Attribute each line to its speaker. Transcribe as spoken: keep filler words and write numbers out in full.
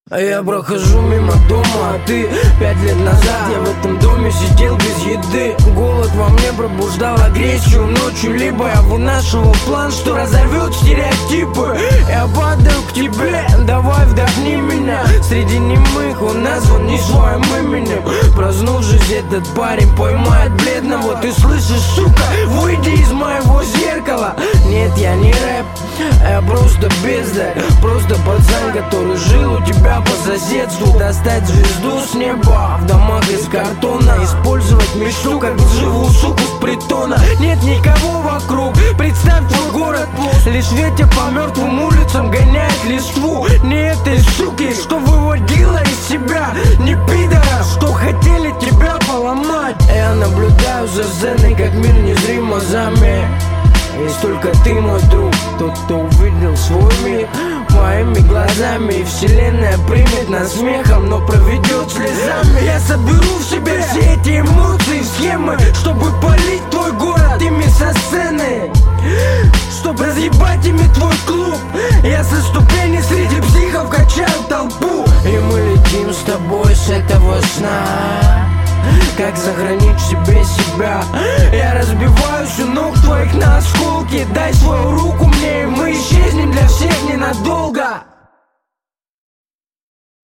Speaker 1: А я прохожу мимо дома, а ты пять лет назад я в этом доме сидел без еды. Голод во мне пробуждал агрессию ночью, либо я вынашивал план, что разорвет стереотипы. Я падаю к тебе, давай вдохни меня. Среди немых он назван не своим именем. Проснувшись, этот парень поймает бледного. Ты слышишь, сука, выйди из моего зеркала. Нет, я не рэп, я просто бездарь. Просто пацан, который жил у тебя по соседству. Достать звезду с неба в домах из картона. Использовать мечту, как живую суку с притона. Нет никого вокруг, представь, твой город пуст. Лишь ветер по мертвым улицам гоняет листву. Не этой суки, что выводила из себя, не пидора, что хотели тебя поломать. Я наблюдаю за сценой, как мир незримо замер. Есть только ты, мой друг, тот, кто увидел свой мир моими глазами. И вселенная примет нас смехом, но проведет слезами. Я соберу в себе все эти эмоции, схемы, чтобы полить твой город ими со сцены, чтоб разъебать ими твой клуб. Я со ступени среди психов качаю толпу. И мы летим с тобой с этого сна. Как сохранить в себе себя? Я разбиваю